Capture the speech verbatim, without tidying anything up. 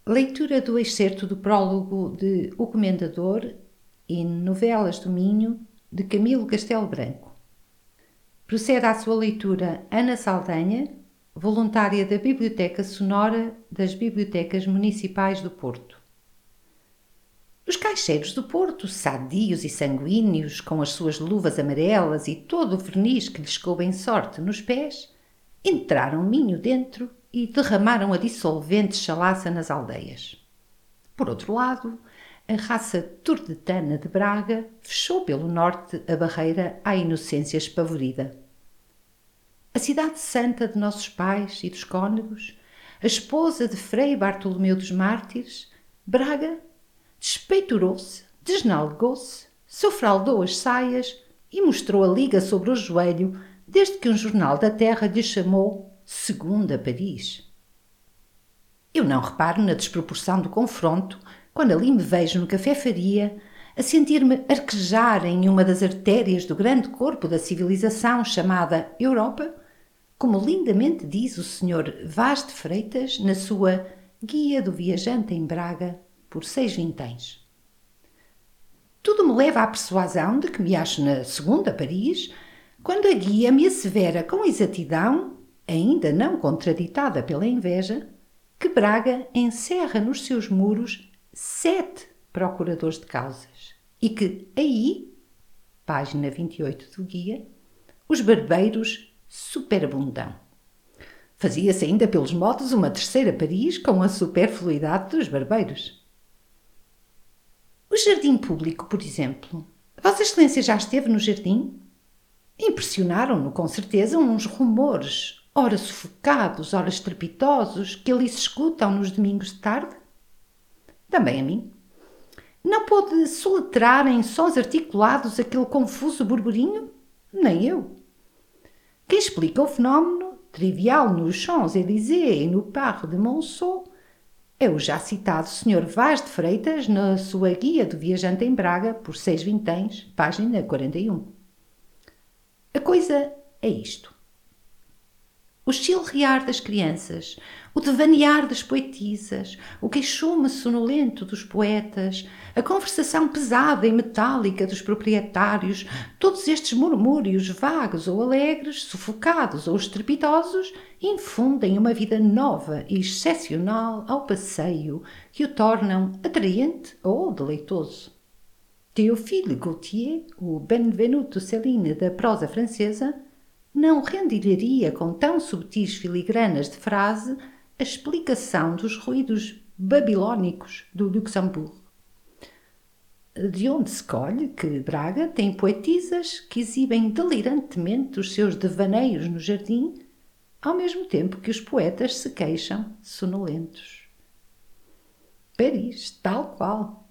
Leitura do excerto do prólogo de O Comendador e Novelas do Minho, de Camilo Castelo Branco. Procede à sua leitura Ana Saldanha, voluntária da Biblioteca Sonora das Bibliotecas Municipais do Porto. Os caixeiros do Porto, sadios e sanguíneos, com as suas luvas amarelas e todo o verniz que lhes coube em sorte nos pés, entraram minho dentro e derramaram a dissolvente chalaça nas aldeias. Por outro lado, a raça turdetana de Braga fechou pelo norte a barreira à inocência espavorida. A cidade santa de nossos pais e dos cônegos, a esposa de Frei Bartolomeu dos Mártires, Braga, despeitorou-se, desnalgou-se, sofraldou as saias e mostrou a liga sobre o joelho desde que um jornal da terra lhe chamou Segunda Paris. Eu não reparo na desproporção do confronto quando ali me vejo no café-faria a sentir-me arquejar em uma das artérias do grande corpo da civilização chamada Europa, como lindamente diz o senhor Vaz de Freitas na sua Guia do Viajante em Braga, por seis vinténs. Tudo me leva à persuasão de que me acho na Segunda Paris, quando a guia me assevera com exatidão, ainda não contraditada pela inveja, que Braga encerra nos seus muros sete procuradores de causas e que aí, página vinte e oito do guia, os barbeiros superabundam. Fazia-se ainda pelos modos uma terceira Paris com a superfluidade dos barbeiros. O jardim público, por exemplo. Vossa Excelência já esteve no jardim? Impressionaram-no, com certeza, uns rumores, ora sufocados, ora estrepitosos, que ali se escutam nos domingos de tarde. Também a mim. Não pôde soletrar em sons articulados aquele confuso burburinho? Nem eu. Quem explica o fenómeno, trivial nos Champs-Élysées e no Parc de Monceau, é o já citado senhor Vaz de Freitas na sua Guia do Viajante em Braga, por seis vinténs, página quarenta e um. A coisa é isto. O chilrear das crianças, o devanear das poetisas, o queixume sonolento dos poetas, a conversação pesada e metálica dos proprietários, todos estes murmúrios vagos ou alegres, sufocados ou estrepitosos, infundem uma vida nova e excepcional ao passeio que o tornam atraente ou deleitoso. Théophile Gautier, o Benvenuto Cellini da prosa francesa, não rendilharia com tão subtis filigranas de frase a explicação dos ruídos babilónicos do Luxemburgo. De onde se colhe que Braga tem poetisas que exibem delirantemente os seus devaneios no jardim, ao mesmo tempo que os poetas se queixam sonolentos. Paris, tal qual.